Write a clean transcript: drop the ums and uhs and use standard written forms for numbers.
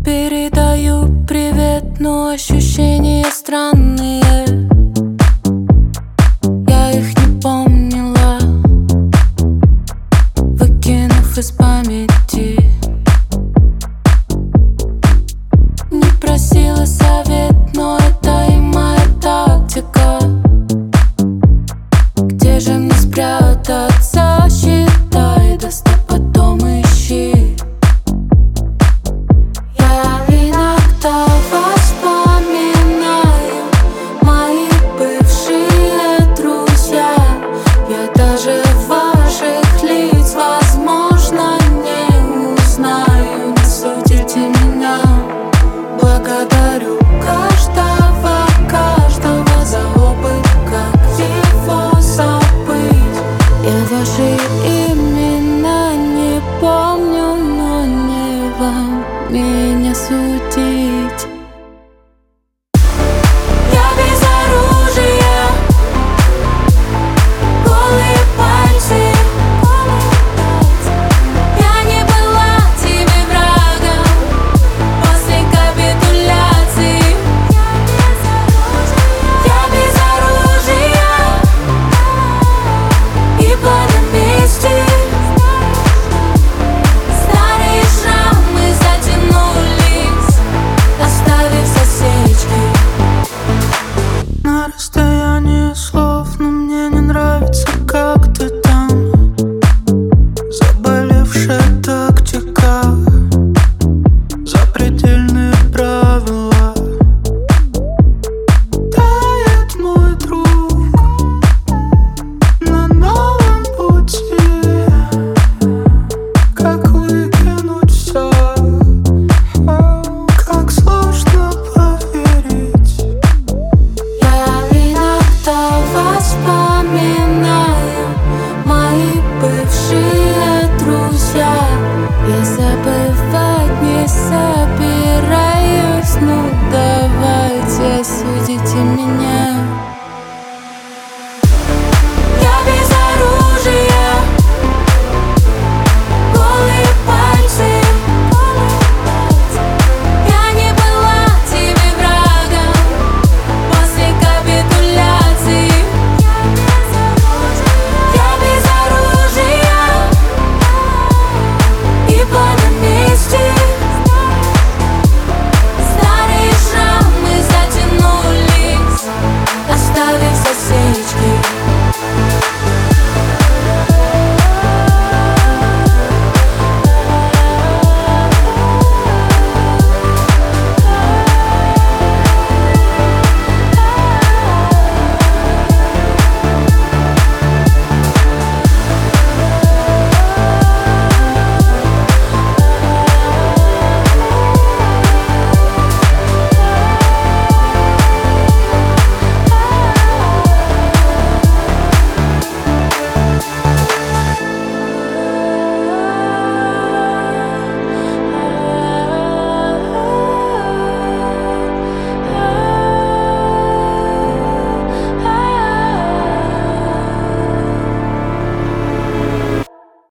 передаю привет, но ощущения странные. Я их не помнила, выкинув из памяти. Не просила совет, но это и моя тактика. Где же мне спрятаться? Считай до 100, потом ищи. Я иногда вспоминаю мои бывшие друзья. Я даже ваших лиц, возможно, не узнаю. Не судите меня. Благодарю каждого за опыт, как его забыть. Я ваши имена не помню, но не вам меня судить. Я без оружия, голые пальцы. Я не была тебе врагом после капитуляции. Я без оружия и пламя мести. Старые шрамы затянулись, оставив засечки. На расстоянии слов, но мне не нравится, как ты там. Заболевшая тактика, запредельные правила. Тает мой друг на новом пути. Как выкинуть все? Как сложно поверить. Я иногда вспоминаю мои бывшие друзья. Я забывать не собираюсь, но